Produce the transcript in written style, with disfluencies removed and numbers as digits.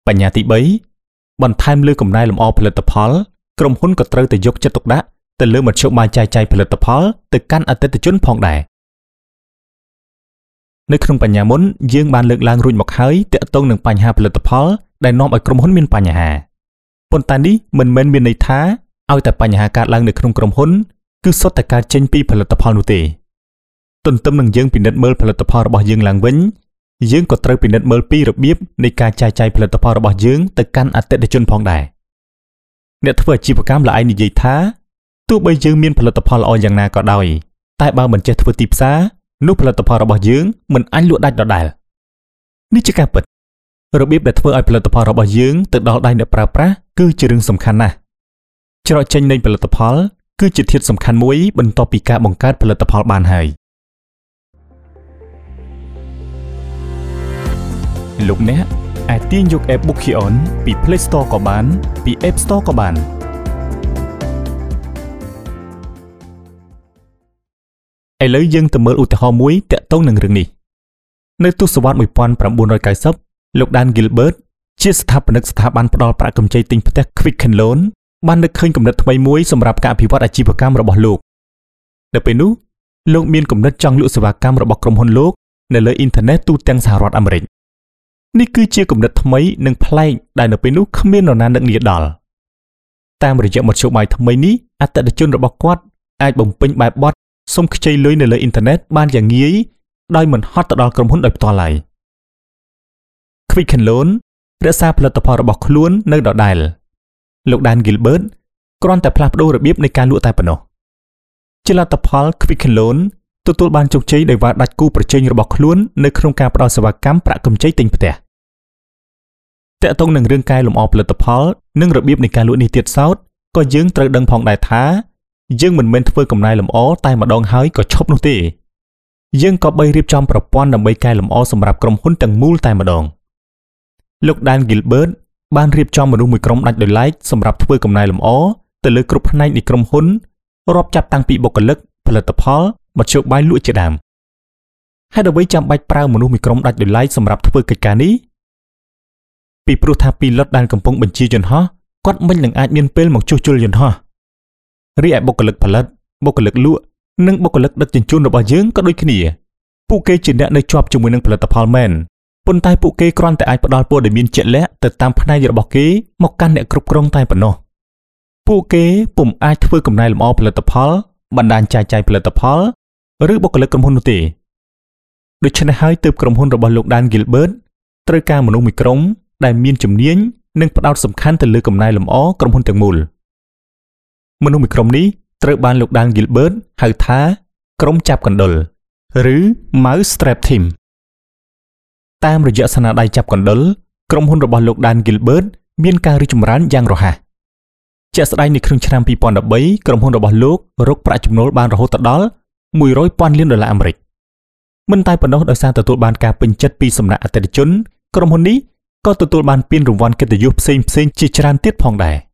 បញ្ញត្តិ3បន្ថែមលើកំណែលម្អផលិតផលក្រុមហ៊ុនក៏ត្រូវតែយកចិត្តទុកដាក់ទៅលើមធ្យោបាយចែកចាយផលិតផលទៅកាន់អតិថិជនផងដែរនៅក្នុងបញ្ញាមុនយើងបានលើកឡើងរួចមកហើយទាក់ទងនឹងបញ្ហាផលិតផលដែលនាំឲ្យក្រុមហ៊ុនមានបញ្ហាប៉ុន្តែនេះមិនមែនមានន័យថាឲ្យតែបញ្ហាកើតឡើងនៅក្នុងក្រុមហ៊ុនគឺសុទ្ធតែកើតចេញពីផលិតផលនោះទេទន្ទឹមនឹងយើងពិនិត្យមើលផលិតផលរបស់យើងឡើងវិញយើងក៏ត្រូវពិនិត្យមើលពីរបៀបនៃការចែកចាយផលិតផលរបស់យើងទៅកាន់អតិថិជនផងដែរអ្នកធ្វើអាជីវកម្មល្អឯងនិយាយថាទោះបីយើងមានផលិតផលល្អយ៉ាងណាក៏ដោយតែបើមិនចេះធ្វើទីផ្សារនោះផលិតផលរបស់យើងមិនអាចលក់ដាច់ដដែលនេះជាការពិតរបៀបដែលធ្វើឲ្យផលិតផលរបស់យើងទៅដល់ដៃអ្នកប្រើប្រាស់គឺជារឿងសំខាន់ណាស់ច្រកចេញនៃផលិតផលគឺជាធាតុសំខាន់មួយបន្ទាប់ពីការបង្កើតផលិតផលបានហើយលោកអ្នកអាចទាញយក App Bookion ពី Play Store ក៏បានពី App Store ក៏បានឥឡូវយើងទៅមើលឧទាហរណ៍មួយទាក់ទងនឹងរឿងនេះនៅទសវត្សរ៍1990លោក Dan Gilbert ជាស្ថាបនិកស្ថាប័នផ្ដល់ប្រាក់កម្ចីទិញផ្ទះ Quicken Loan បាននឹកឃើញគំនិតថ្មីមួយសម្រាប់ការអភិវឌ្ឍអាជីវកម្មរបស់លោកនៅពេលនោះលោកមានគំនិតចង់លក់សេវាកម្មរបស់ក្រុមហ៊ុនលោកនៅលើអ៊ីនធឺណិតទូទាំងសហរដ្ឋអាមេរិកនេះគឺជាគំនិតថ្មីនិងប្លែកដែលនៅពេលនោះគ្មាននរណានឹកនាដល់តាមរយៈមធ្យោបាយថ្មីនេះអតិថិជនរបស់គាត់អាចបំពេញបែបបទសុំខ្ចីលុយនៅលើអ៊ីនធឺណិតបានយ៉ាងងាយដោយមិនហត់ទៅដល់ក្រុមហ៊ុនដោយផ្ទាល់ឡើយ Quicken Loan រក្សាផលិតផលរបស់ខ្លួននៅដដែលលោក Dan Gilbert គ្រាន់តែផ្លាស់ប្ដូររបៀបនៃការលក់តែប៉ុណ្ណោះជាលទ្ធផល Quicken Loan ទទួលបានជោគជ័យដោយវាដាច់គូប្រជែងរបស់ខ្លួននៅក្នុងការផ្ដល់សេវាកម្មប្រាក់កម្ចីទិញផ្ទះទាក់ទងនឹងរឿងកែលម្អផលិតផលនិងរបៀបនៃការលក់នេះទៀតសោតក៏យើងត្រូវដឹងផងដែរថាយើងមិនមែនធ្វើកំណែលម្អតែម្ដងហើយក៏ឈប់នោះទេយើងក៏បីរៀបចំប្រព័ន្ធដើម្បីកែលម្អសម្រាប់ក្រុមហ៊ុនទាំងមូលតែម្ដងលោក Dan Gilbert បានរៀបចំមនុស្សមួយក្រុមដាច់ដោយឡែកសម្រាប់ធ្វើកំណែលម្អទៅលើគ្រប់ផ្នែកនៃក្រុមហ៊ុនរាប់ចាប់តាំងពីបុគ្គលិកផលិតផលមធ្យោបាយលក់ជាដើមហើយអ្វីចាំបាច់ប្រើមនុស្សមួយក្រុមដាច់ដោយឡែកសម្រាប់ធ្វើកិច្ចការនេះពីព្រោះថាពីលុតដែលកំពុងបញ្ជាយន្តហោះគាត់មិននឹងអាចមានពេលមកជួសជុលយន្តហោះរីឯបុគ្គលិកផលិតបុគ្គលិកលក់និងបុគ្គលិកដឹកជញ្ជូនរបស់យើងក៏ដូចគ្នាពួកគេជាអ្នកនៅជាប់ជាមួយនឹងផលិតផលមែនប៉ុន្តែពួកគេគ្រាន់តែអាចផ្ដល់ព័ត៌មានជាក់លាក់ទៅតាមផ្នែករបស់គេមកកាន់អ្នកគ្រប់គ្រងតែប៉ុណ្ណោះពួកគេពុំអាចធ្វើកំណែលម្អផលិតផលបណ្ដាញចែកចាយផលិតផលឬបុគ្គលិកក្រុមហ៊ុននោះទេដូច្នេះហើយទើបក្រុមហ៊ុនរបស់លោក Dan Gilbert ត្រូវការមនុស្សមួយក្រុមដែលមានជំនាញនិងផ្ដោតសំខាន់ទៅលើកំណែលម្អក្រុមហ៊ុនទាំងមូលមនុស្សមួយក្រុមនេះត្រូវបានលោក Dan Gilbert ហៅថាក្រុមចាប់កណ្ដុរឬ Mouse Trap Team តាមរយៈស្នាដៃចាប់កណ្ដុរក្រុមហ៊ុនរបស់លោក Dan Gilbert មានការរីកចម្រើនយ៉ាងរហ័សជាក់ស្ដែងនៅក្នុងឆ្នាំ2013ក្រុមហ៊ុនរបស់លោករកប្រាក់ចំណូលបានរហូតដល់$100,000 លានអាមេរិកមិនតែប៉ុណ្ណោះដោយសារទទួលបានការពេញចិត្តពីសំណាក់អតិថិជនក្រុមហ៊ុននេះក៏ទទួលបានពានរង្វាន់កិត្តិយសផ្សេងៗជាច្រើនទៀតផងដែរ